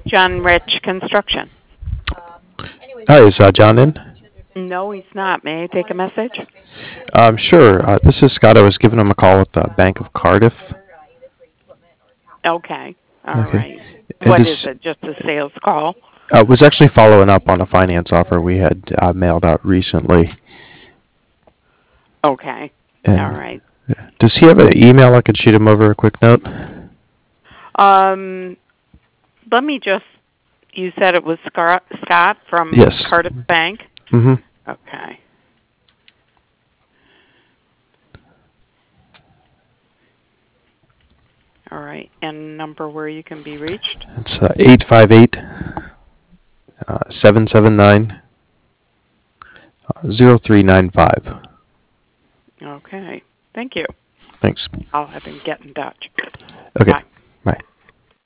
John Rich Construction. Hi, is John in? No, he's not. May I take a message? Sure. This is Scott. I was giving him a call with the Bank of Cardiff. Okay. All Okay. right. And What is this it? Just a sales call? was actually following up on a finance offer we had mailed out recently. Okay. All And right. does he have an email I could shoot him over a quick note? Um, Let me just. You said it was Scott from Yes. Cardiff Bank. Mm-hmm. Okay. All right. And number where you can be reached? It's 858 779 0395. Okay. Thank you. Thanks. I'll have him get in touch. Okay. Bye.